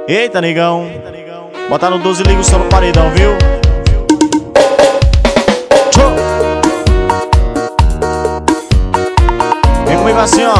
Eita, negão. Bota no 12 e liga o som no paredão, viu? Tchô. Vem comigo assim, ó.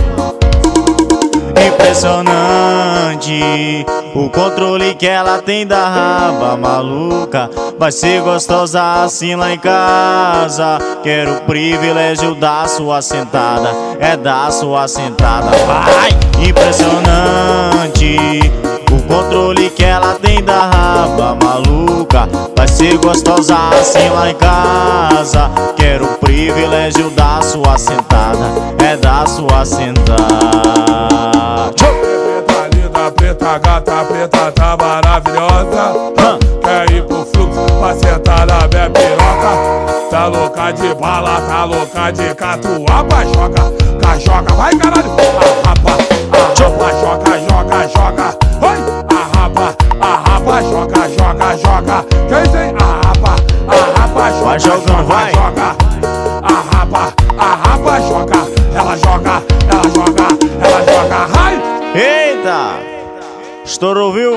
Impressionante o controle que ela tem da raba maluca. Vai ser gostosa assim lá em casa. Quero o privilégio da sua sentada. É da sua sentada. Vai! Impressionante o controle que ela tem da raba maluca. Vai ser gostosa assim lá em casa. Quero o privilégio da sua sentada. É da sua sentada. Preta linda, preta gata, preta tá maravilhosa. Quer ir pro fluxo pra sentar na minha piroca. Tá louca de bala, tá louca de catuaba. Joga, cajoga, vai caralho. Arrapa, joga, joga, joga. Oi, arrapa, joga, joga, joga. Quem tem arrapa, joga, vai jogando, vai. Joga, arrapa, joga. Ela joga, ela joga, ela joga. Ai! Eita! Estourou, viu?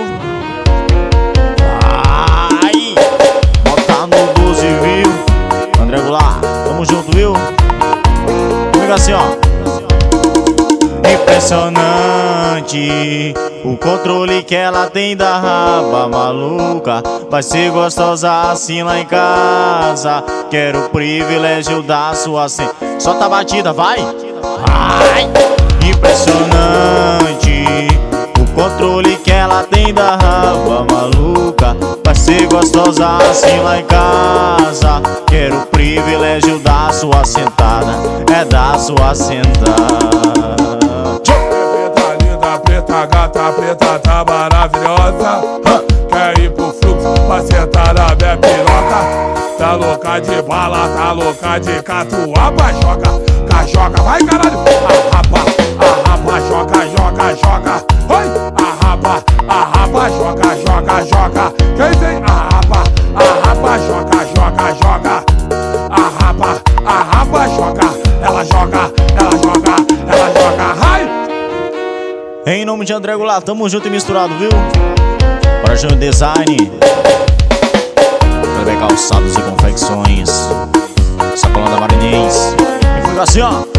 Ai! Bota no 12, viu? André Goulart, tamo junto, viu? Comigo assim, ó. Impressionante o controle que ela tem da raba maluca. Vai ser gostosa assim lá em casa. Quero o privilégio da sua solta a batida, vai! Ai! Impressionante o controle que ela tem da raba maluca. Vai ser gostosa assim lá em casa. Quero o privilégio da sua sentada. É da sua sentada. Preta linda, preta gata, preta tá maravilhosa. Quer ir pro fluxo pra sentar na minha piroca. Tá louca de bala, tá louca de catuaba. Joga, cajoga, vai caralho. Arrapa, joga, joga, joga. Oi, arrapa, joga, joga, joga. Quem tem arrapa, joga, joga, joga. Arrapa, joga, ela joga, ela joga, ela joga. Ai! Em nome de André Goulart, tamo junto e misturado, viu? Para Júnior Design, Calçados e Confecções, Sacolão da Marinês. E fica assim, ó.